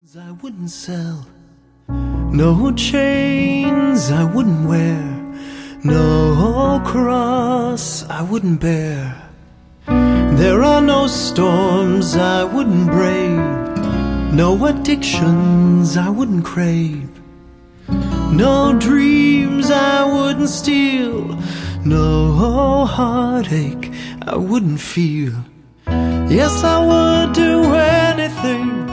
I wouldn't sell, no chains I wouldn't wear, no cross I wouldn't bear. There are no storms I wouldn't brave, no addictions I wouldn't crave, no dreams I wouldn't steal, no heartache I wouldn't feel. Yes, I would do anything